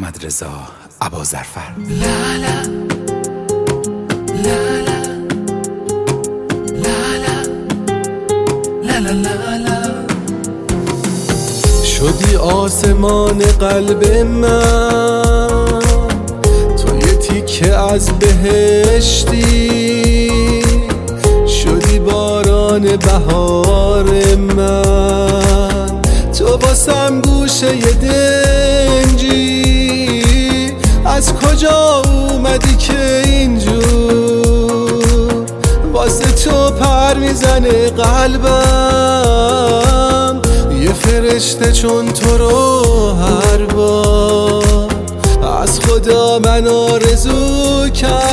احمد رضا اباظرفر. شدی آسمان قلب من، تو یه تیکه از بهشتی، شدی باران بهار من، تو واسم گوشه ی دنجی، از کجا اومدی که اینجور واسه تو پر میزنه قلبم، یه فرشته چون تو رو هر بار از خدا من آرزو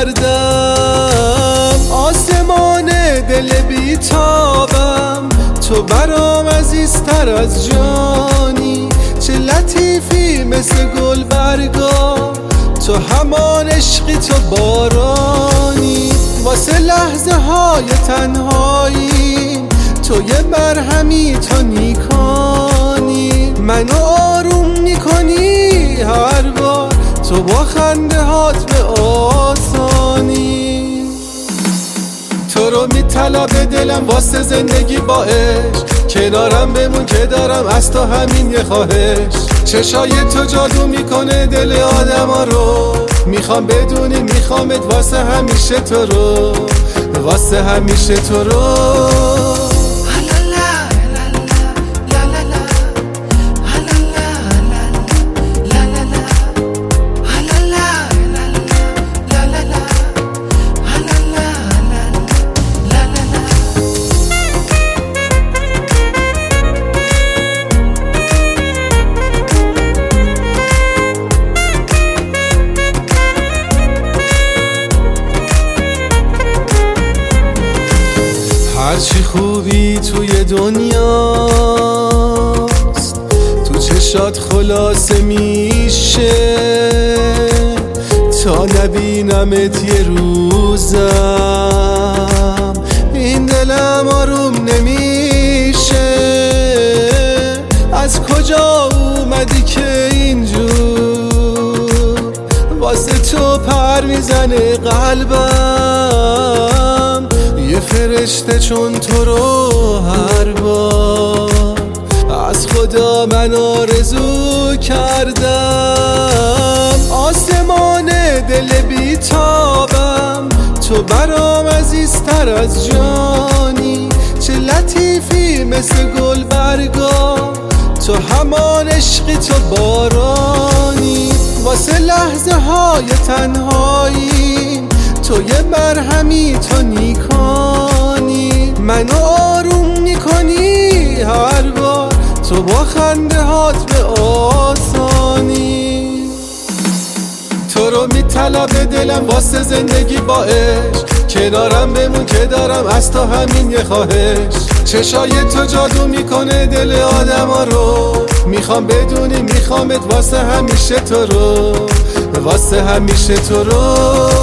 کردم. آسمان دل بیتابم، تو برام عزیزتر از جانی، چه لطیفی مثل گل برگا، تو همان عشقی تو بارانی، واسه لحظه های تنهایی تو یه مرهمی، تو نیکانی، منو آروم میکنی هر بار، تو با خنده هات به آسانی. تو رو میطلبه دلم واسه زندگی با عشق، کنارم بمون که دارم از تو همین یه خواهش. چشای تو جادو میکنه دل آدما رو، میخوام بدونی میخوامت واسه همیشه تو رو، واسه همیشه تو رو. هرچی خوبی توی دنیاست تو چشات خلاصه میشه، تا نبینمت یه روزم این دلم آروم نمیشه. از کجا اومدی که اینجور واسه تو پر میزنه قلبم، یه فرشته چون تو رو هر بار از خدا من آرزو کردم. آسمان دل بیتابم، تو برام عزیزتر از جانی، چه لطیفی مثل گل برگا، تو همان عشقی تو بارانی، واسه لحظه های تنهایی تو یه مرهمی، تو نیکانی، منو آروم میکنی هر بار، تو با خنده هات به آسانی. تو رو میطلبه دلم واسه زندگی با عشق، کنارم بمون که دارم از تو همین یه خواهش. چشای تو جادو میکنه دل آدما رو، میخوام بدونی میخوامت واسه همیشه تو رو، واسه همیشه تو رو.